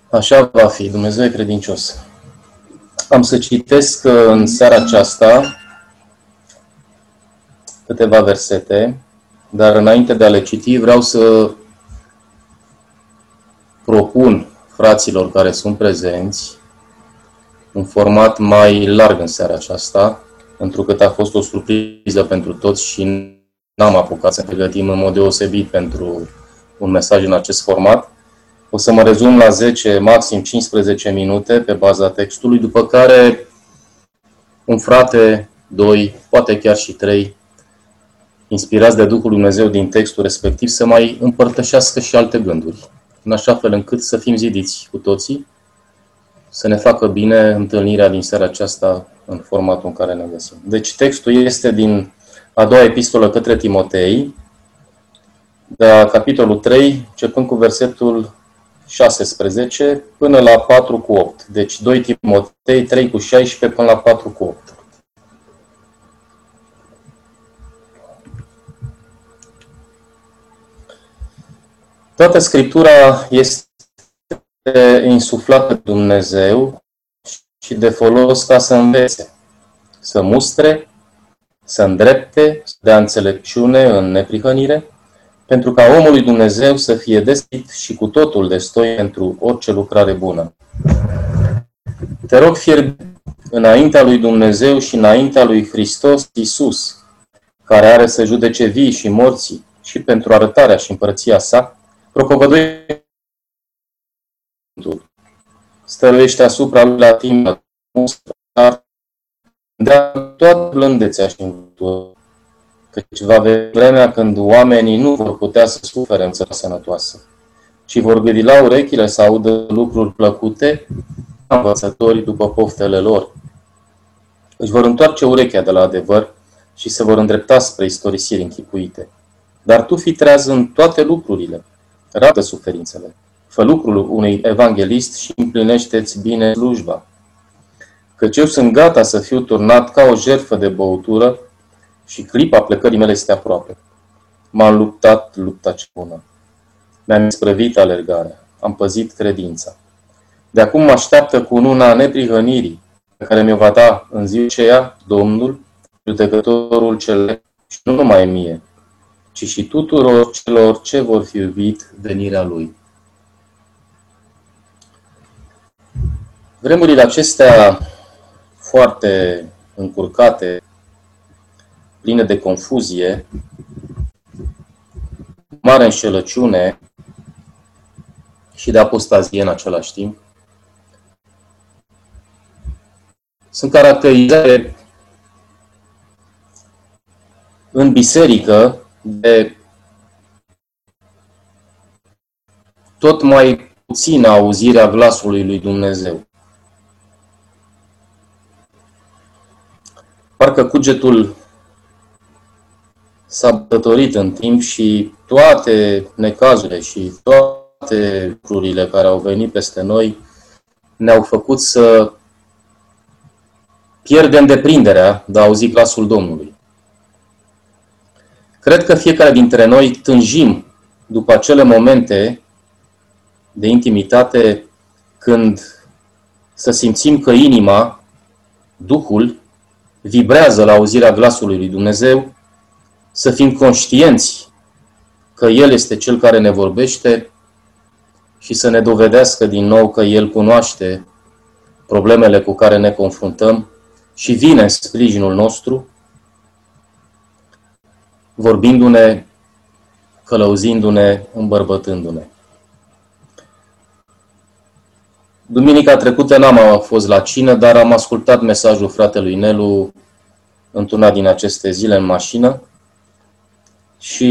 Așa va fi, Dumnezeu e credincios. Am să citesc în seara aceasta câteva versete, dar înainte de a le citi vreau să propun fraților care sunt prezenți un format mai larg în seara aceasta, pentru că a fost o surpriză pentru toți și n-am apucat să pregătim în mod deosebit pentru un mesaj în acest format. O să mă rezum la 10, maxim 15 minute pe baza textului, după care un frate, 2, poate chiar și 3, inspirați de Duhul Dumnezeu din textul respectiv, să mai împărtășească și alte gânduri, în așa fel încât să fim zidiți cu toții, să ne facă bine întâlnirea din seara aceasta în formatul în care ne găsim. Deci textul este din a doua epistolă către Timotei, de la capitolul 3, începând cu versetul 16 până la 4 cu 8. Deci 2 Timotei, 3 cu 16 până la 4 cu 8. Toată Scriptura este insuflată de Dumnezeu și de folos ca să învețe, să mustre, să îndrepte, să dea înțelepciune în neprihănire, pentru ca omul lui Dumnezeu să fie deschis și cu totul destoi pentru orice lucrare bună. Te rog fierbinte înaintea lui Dumnezeu și înaintea lui Hristos Iisus, care are să judece vii și morții, și pentru arătarea și împărăția sa, propovăduiește, stăruiește asupra lui la timp, de toată blândețea și învățătura, căci va veni vremea când oamenii nu vor putea să sufere în țara sănătoasă, ci vor gâdila urechile să audă lucruri plăcute, învățătorii după poftele lor. Își vor întoarce urechea de la adevăr și se vor îndrepta spre istorisiri închipuite. Dar tu fii treaz în toate lucrurile, rabdă suferințele, fă lucrul unui evanghelist și împlinește-ți bine slujba. Căci eu sunt gata să fiu turnat ca o jertfă de băutură și clipa plecării mele este aproape. M-am luptat lupta cea bună. Mi-am isprăvit alergarea. Am păzit credința. De acum mă așteaptă cununa neprihănirii, pe care mi-o va da în ziua aceea Domnul, judecătorul cel și nu numai mie, ci și tuturor celor ce vor fi iubit venirea Lui. Vremurile acestea foarte încurcate, pline de confuzie, mare înșelăciune și de apostazie în același timp, sunt caracterizate în biserică de tot mai puțină auzirea glasului lui Dumnezeu. Parcă cugetul s-a bătătorit în timp și toate necazurile și toate lucrurile care au venit peste noi ne-au făcut să pierdem deprinderea de a auzi glasul Domnului. Cred că fiecare dintre noi tânjim după acele momente de intimitate când să simțim că inima, Duhul, vibrează la auzirea glasului lui Dumnezeu, să fim conștienți că El este Cel care ne vorbește și să ne dovedească din nou că El cunoaște problemele cu care ne confruntăm și vine în sprijinul nostru, vorbindu-ne, călăuzindu-ne, îmbărbătându-ne. Duminica trecută n-am fost la cină, dar am ascultat mesajul fratelui Nelu într-una din aceste zile în mașină și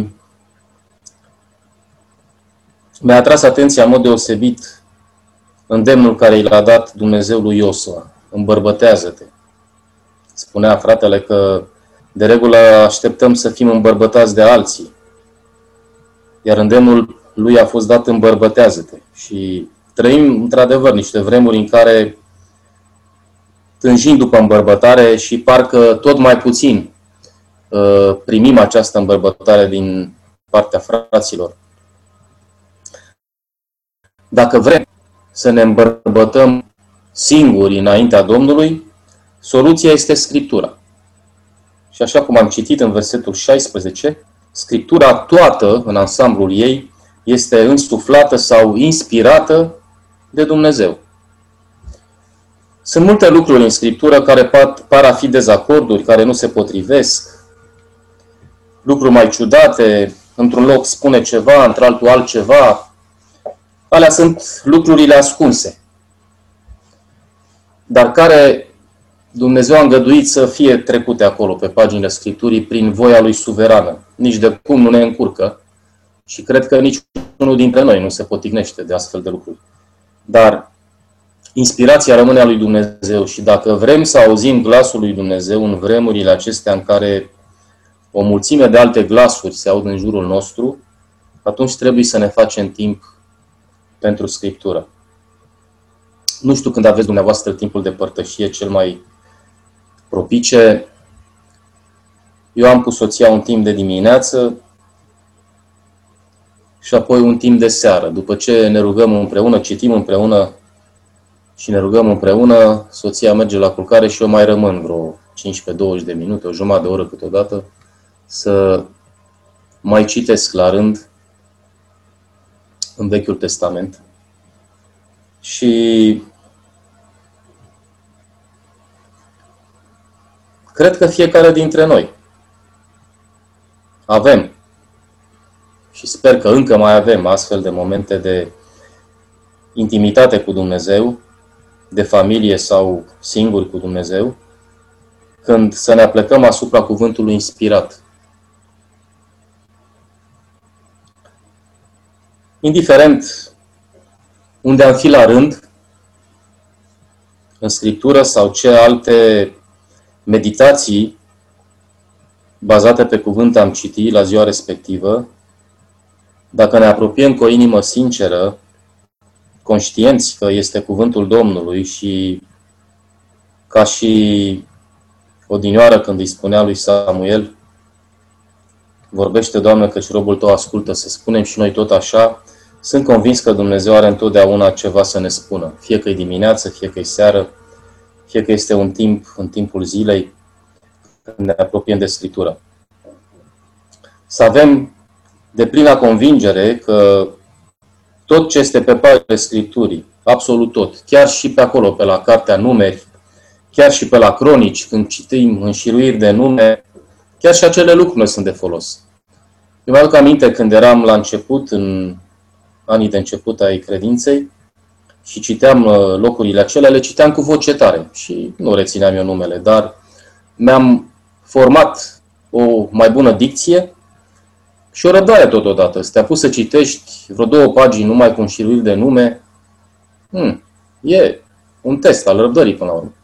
mi-a atras atenția în mod deosebit îndemnul care i l-a dat Dumnezeu lui Iosua. Îmbărbătează-te. Spunea fratele că de regulă așteptăm să fim îmbărbătați de alții, iar îndemnul lui a fost dat îmbărbătează-te. Și trăim într-adevăr niște vremuri în care tânjim după îmbărbătare și parcă tot mai puțin primim această îmbărbătare din partea fraților. Dacă vrem să ne îmbărbătăm singuri înaintea Domnului, soluția este Scriptura. Și așa cum am citit în versetul 16, Scriptura toată, în ansamblul ei, este însuflată sau inspirată de Dumnezeu. Sunt multe lucruri în Scriptură care par a fi dezacorduri, care nu se potrivesc, lucruri mai ciudate, într-un loc spune ceva, într-altul altceva. Alea sunt lucrurile ascunse, dar care Dumnezeu a îngăduit să fie trecute acolo, pe paginile Scripturii, prin voia Lui suverană. Nici de cum nu ne încurcă și cred că nici unul dintre noi nu se potignește de astfel de lucruri. Dar inspirația rămâne a lui Dumnezeu și dacă vrem să auzim glasul lui Dumnezeu în vremurile acestea în care o mulțime de alte glasuri se aud în jurul nostru, atunci trebuie să ne facem timp pentru Scriptură. Nu știu când aveți dumneavoastră timpul de părtășie cel mai propice. Eu am cu soția un timp de dimineață și apoi un timp de seară. După ce ne rugăm împreună, citim împreună și ne rugăm împreună, soția merge la culcare și eu mai rămân vreo 15-20 de minute, o jumătate de oră câteodată, să mai citesc la rând în Vechiul Testament. Și cred că fiecare dintre noi avem și sper că încă mai avem astfel de momente de intimitate cu Dumnezeu, de familie sau singuri cu Dumnezeu, când să ne aplecăm asupra cuvântului inspirat. Indiferent unde am fi la rând, în Scriptură sau ce alte meditații bazate pe cuvânt am citit la ziua respectivă, dacă ne apropiem cu o inimă sinceră, conștienți că este cuvântul Domnului și ca și odinioară când îi spunea lui Samuel, vorbește, Doamne, căci robul Tău ascultă, să spunem și noi tot așa, sunt convins că Dumnezeu are întotdeauna ceva să ne spună. Fie că e dimineață, fie că e seară, fie că este un timp în timpul zilei, când ne apropiem de Scriptură. Să avem deplină convingere că tot ce este pe paginile Scripturii, absolut tot, chiar și pe acolo, pe la Cartea Numeri, chiar și pe la Cronici, când citim înșiruiri de nume, chiar și acele lucruri ne sunt de folos. Eu mă aduc aminte când eram la început, în anii de început ai credinței, și citeam locurile acelea, le citeam cu voce tare și nu rețineam eu numele, dar mi-am format o mai bună dicție și o răbdare totodată. Să te-a pus să citești vreo 2 pagini numai cu înșiruiri de nume, e un test al răbdării până la urmă.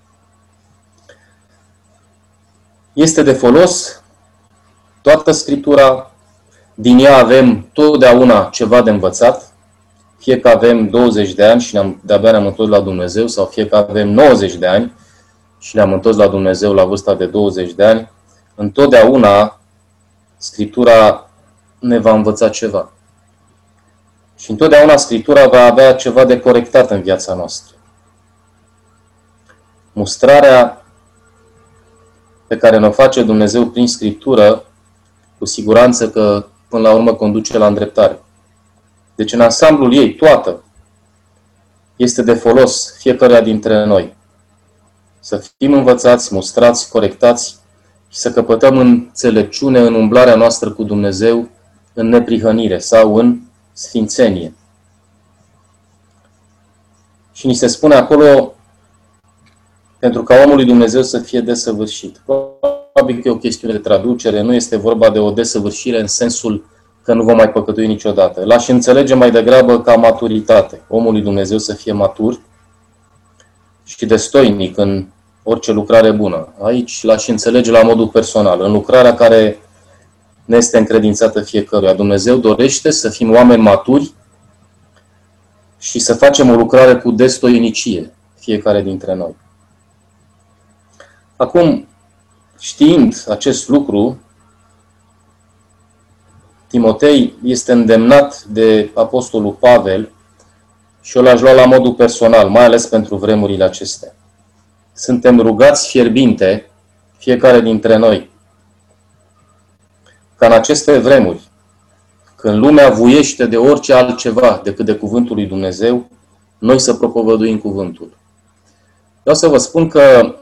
Este de folos toată Scriptura, din ea avem totdeauna ceva de învățat, fie că avem 20 de ani și de-abia ne-am întors la Dumnezeu, sau fie că avem 90 de ani și ne-am întors la Dumnezeu la vârsta de 20 de ani, întotdeauna Scriptura ne va învăța ceva. Și întotdeauna Scriptura va avea ceva de corectat în viața noastră. Mustrarea pe care ne-o face Dumnezeu prin Scriptură, cu siguranță că până la urmă conduce la îndreptare. Deci în ansamblul ei, toată, este de folos fiecăruia dintre noi. Să fim învățați, mustrați, corectați și să căpătăm înțelepciune în umblarea noastră cu Dumnezeu, în neprihănire sau în sfințenie. Și ni se spune acolo, pentru ca omul lui Dumnezeu să fie desăvârșit. Probabil că e o chestiune de traducere, nu este vorba de o desăvârșire în sensul că nu vom mai păcătui niciodată. L-aș înțelege mai degrabă ca maturitate. Omul lui Dumnezeu să fie matur și destoinic în orice lucrare bună. Aici l-aș înțelege la modul personal, în lucrarea care ne este încredințată fiecăruia. Dumnezeu dorește să fim oameni maturi și să facem o lucrare cu destoinicie, fiecare dintre noi. Acum, știind acest lucru, Timotei este îndemnat de Apostolul Pavel și eu l-aș lua la modul personal, mai ales pentru vremurile acestea. Suntem rugați fierbinte, fiecare dintre noi, ca în aceste vremuri, când lumea vuiește de orice altceva decât de cuvântul lui Dumnezeu, noi să propovăduim cuvântul. Vreau să vă spun că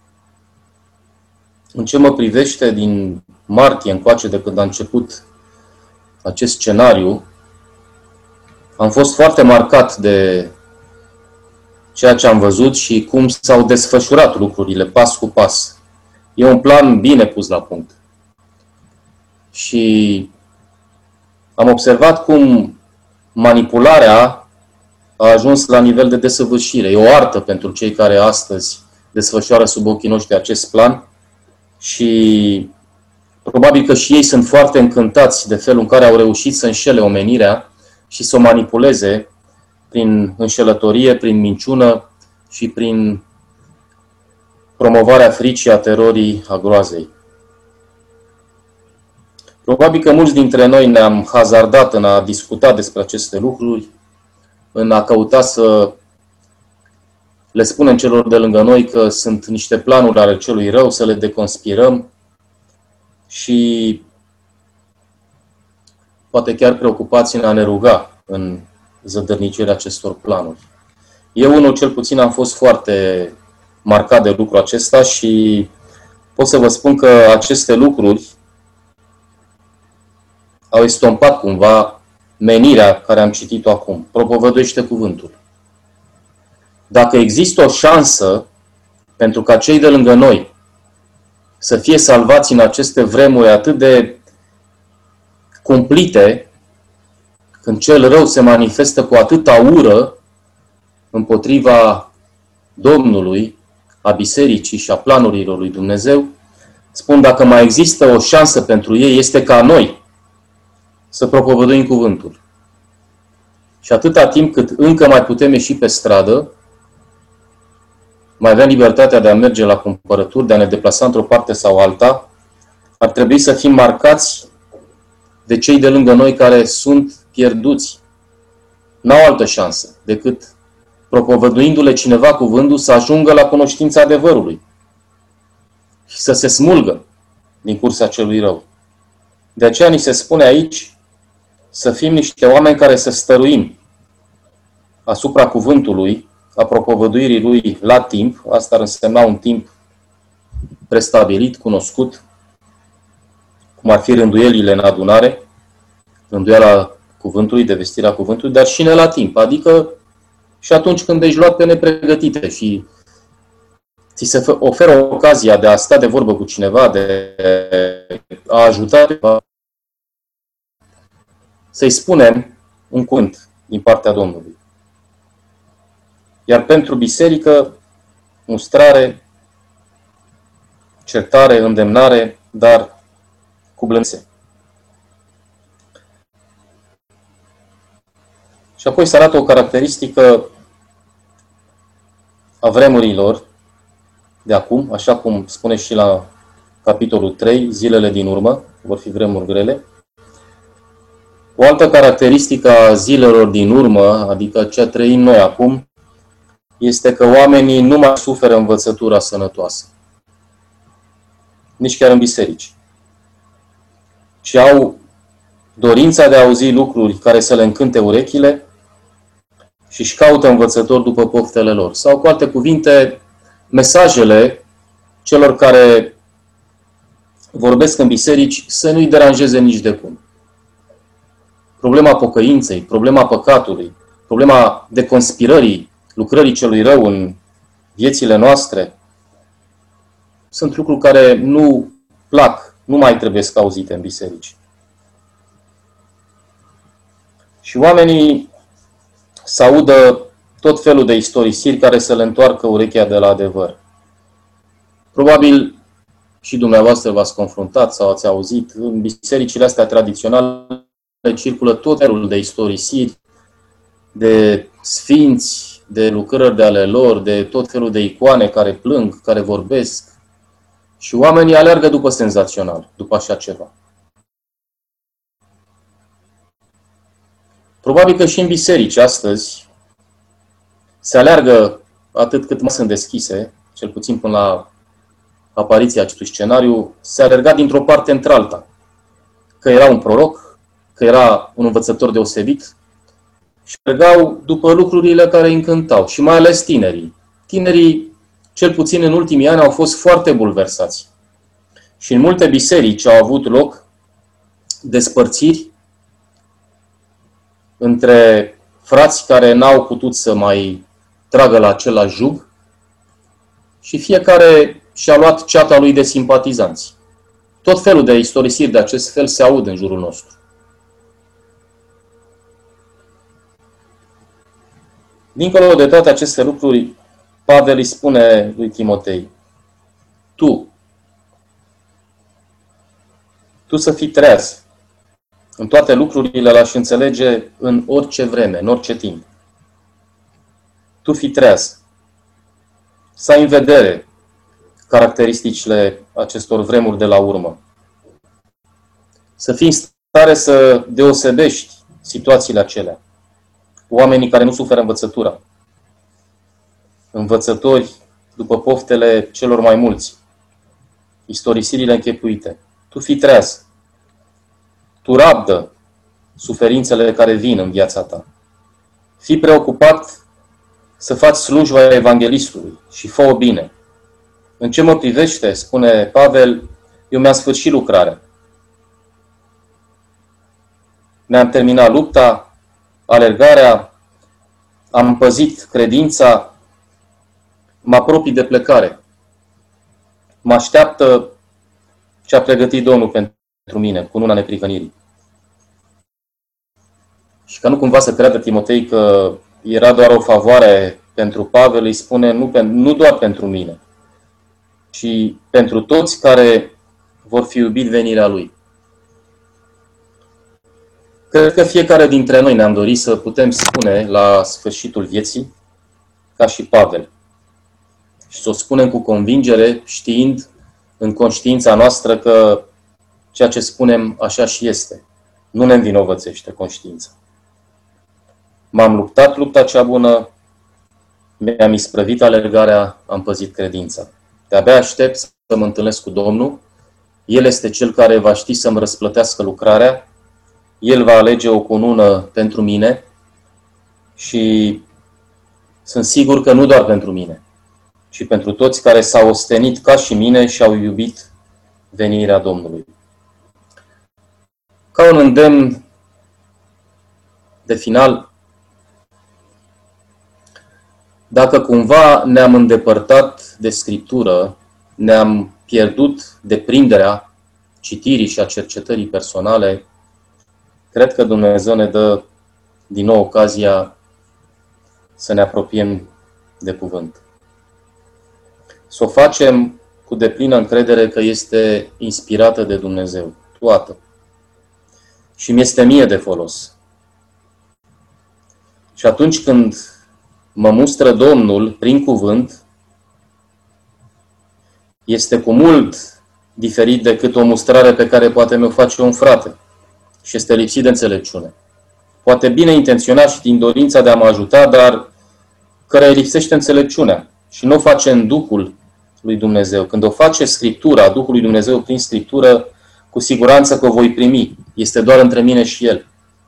în ce mă privește din martie încoace, de când a început acest scenariu, am fost foarte marcat de ceea ce am văzut și cum s-au desfășurat lucrurile pas cu pas. E un plan bine pus la punct. Și am observat cum manipularea a ajuns la nivel de desăvârșire. E o artă pentru cei care astăzi desfășoară sub ochii noștri acest plan și probabil că și ei sunt foarte încântați de felul în care au reușit să înșele omenirea și să o manipuleze prin înșelătorie, prin minciună și prin promovarea fricii, a terorii, a groazei. Probabil că mulți dintre noi ne-am hazardat în a discuta despre aceste lucruri, în a căuta să le spunem celor de lângă noi că sunt niște planuri ale celui rău, să le deconspirăm și poate chiar preocupați în a ne ruga în zădărnicirea acestor planuri. Eu, unul cel puțin, am fost foarte marcat de lucrul acesta și pot să vă spun că aceste lucruri au estompat cumva menirea care am citit-o acum. Propovăduiește cuvântul. Dacă există o șansă pentru ca cei de lângă noi să fie salvați în aceste vremuri atât de cumplite, când cel rău se manifestă cu atâta ură împotriva Domnului, a bisericii și a planurilor lui Dumnezeu, spun, dacă mai există o șansă pentru ei, este ca noi să propovăduim cuvântul. Și atâta timp cât încă mai putem ieși pe stradă, mai avem libertatea de a merge la cumpărături, de a ne deplasa într-o parte sau alta, ar trebui să fim marcați de cei de lângă noi care sunt pierduți. N-au altă șansă decât propovăduindu-le cineva cuvântul să ajungă la cunoștința adevărului și să se smulgă din cursa celui rău. De aceea ni se spune aici să fim niște oameni care să stăruim asupra cuvântului, a propovăduirii lui la timp. Asta ar însemna un timp prestabilit, cunoscut, cum ar fi rânduielile în adunare, rânduiala cuvântului, de vestirea cuvântului, dar și ne la timp, adică și atunci când ești luat pe nepregătite și ți se oferă ocazia de a sta de vorbă cu cineva, de a ajuta ceva, să-i spunem un cuvânt din partea Domnului. Iar pentru biserică, mustrare, certare, îndemnare, dar cu blândețe. Și apoi se arată o caracteristică a vremurilor de acum, așa cum spune și la capitolul 3, zilele din urmă, vor fi vremuri grele. O altă caracteristică a zilelor din urmă, adică ce trăim noi acum, este că oamenii nu mai suferă învățătura sănătoasă. Nici chiar în biserici. Și au dorința de a auzi lucruri care să le încânte urechile și își caută învățători după poftele lor. Sau, cu alte cuvinte, mesajele celor care vorbesc în biserici să nu-i deranjeze nici de cum. Problema pocăinței, problema păcatului, problema deconspirării lucrării celui rău în viețile noastre, sunt lucruri care nu plac, nu mai trebuie să auzite în biserici. Și oamenii să audă tot felul de istorisiri care să le întoarcă urechea de la adevăr. Probabil și dumneavoastră v-ați confruntat sau ați auzit, în bisericile astea tradiționale circulă tot felul de istorisiri, de sfinți, de lucrări de ale lor, de tot felul de icoane care plâng, care vorbesc. Și oamenii alergă după senzațional, după așa ceva. Probabil că și în biserici astăzi se aleargă atât cât mai sunt deschise, cel puțin până la apariția acestui scenariu, se alerga dintr-o parte într-alta. Că era un proroc, că era un învățător deosebit și alergau după lucrurile care îi încântau. Și mai ales tinerii. Tinerii, cel puțin în ultimii ani, au fost foarte bulversați. Și în multe biserici au avut loc despărțiri între frați care n-au putut să mai tragă la același jug și fiecare și-a luat ceata lui de simpatizanți. Tot felul de istorisiri de acest fel se aud în jurul nostru. Dincolo de toate aceste lucruri, Pavel îi spune lui Timotei, tu să fii treaz. În toate lucrurile l-aș înțelege în orice vreme, în orice timp. Tu fii treaz. Să ai în vedere caracteristicile acestor vremuri de la urmă. Să fii în stare să deosebești situațiile acelea. Oamenii care nu suferă învățătura. Învățători după poftele celor mai mulți. Istorisirile închepuite. Tu fii treaz. Tu rabdă suferințele care vin în viața ta. Fii preocupat să faci slujba evanghelistului și fă-o bine. În ce mă privește, spune Pavel, eu mi-am sfârșit lucrarea. Mi-am terminat lupta, alergarea, am păzit credința, mă apropii de plecare. Mă așteaptă ce a pregătit Domnul pentru mine, cu luna neprihănirii. Și ca nu cumva să creadă Timotei că era doar o favoare pentru Pavel, îi spune nu doar pentru mine, ci pentru toți care vor fi iubit venirea lui. Cred că fiecare dintre noi ne-am dorit să putem spune la sfârșitul vieții, ca și Pavel. Și să o spunem cu convingere, știind în conștiința noastră că ceea ce spunem așa și este. Nu ne învinovățește conștiința. M-am luptat lupta cea bună, mi-am isprăvit alergarea, am păzit credința. De-abia aștept să mă întâlnesc cu Domnul. El este Cel care va ști să-mi răsplătească lucrarea. El va alege o cunună pentru mine și sunt sigur că nu doar pentru mine, ci pentru toți care s-au ostenit ca și mine și au iubit venirea Domnului. Ca un îndemn de final, dacă cumva ne-am îndepărtat de Scriptură, ne-am pierdut deprinderea citirii și a cercetării personale, cred că Dumnezeu ne dă din nou ocazia să ne apropiem de cuvânt. Să o facem cu deplină încredere că este inspirată de Dumnezeu, toată. Și mi-este mie de folos. Și atunci când mă mustră Domnul prin cuvânt, este cu mult diferit decât o mustrare pe care poate mi-o face un frate și este lipsit de înțelepciune. Poate bine intenționat și din dorința de a mă ajuta, dar care îi lipsește înțelepciunea și nu o face în Duhul lui Dumnezeu. Când o face Scriptura, Duhul lui Dumnezeu prin Scriptură, cu siguranță că o voi primi. Este doar între mine și El.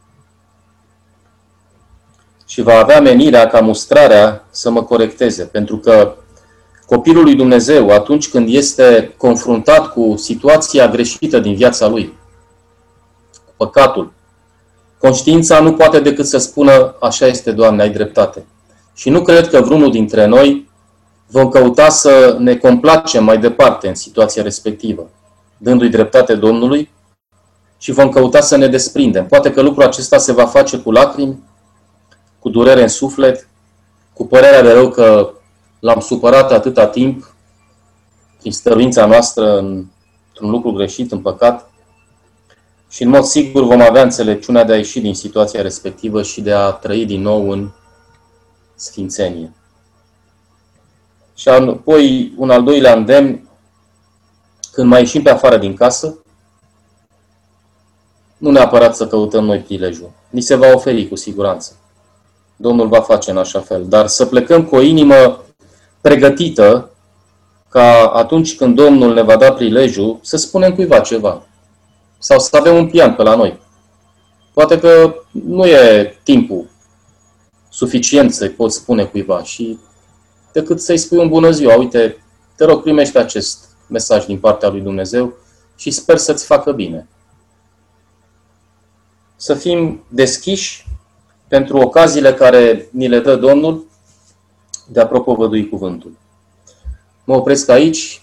Și va avea menirea ca mustrarea să mă corecteze. Pentru că copilul lui Dumnezeu, atunci când este confruntat cu situația greșită din viața lui, cu păcatul, conștiința nu poate decât să spună, așa este, Doamne, ai dreptate. Și nu cred că vreunul dintre noi vom căuta să ne complacem mai departe în situația respectivă, dându-i dreptate Domnului, și vom căuta să ne desprindem. Poate că lucrul acesta se va face cu lacrimi, cu durere în suflet, cu părerea de rău că l-am supărat atâta timp prin stăruința noastră într-un lucru greșit, în păcat, și în mod sigur vom avea înțelepciunea de a ieși din situația respectivă și de a trăi din nou în sfințenie. Și apoi un al doilea îndemn, când mai ieșim pe afară din casă, nu neapărat să căutăm noi prilejul. Ni se va oferi cu siguranță. Domnul va face în așa fel. Dar să plecăm cu o inimă pregătită ca atunci când Domnul ne va da prilejul să spunem cuiva ceva. Sau să avem un pian pe la noi. Poate că nu e timpul suficient să-i poți spune cuiva și decât să-i spui un bună ziua. Uite, te rog, primește acest mesaj din partea lui Dumnezeu și sper să-ți facă bine. Să fim deschiși pentru ocaziile care ni le dă Domnul de a propovădui cuvântul. Mă opresc aici,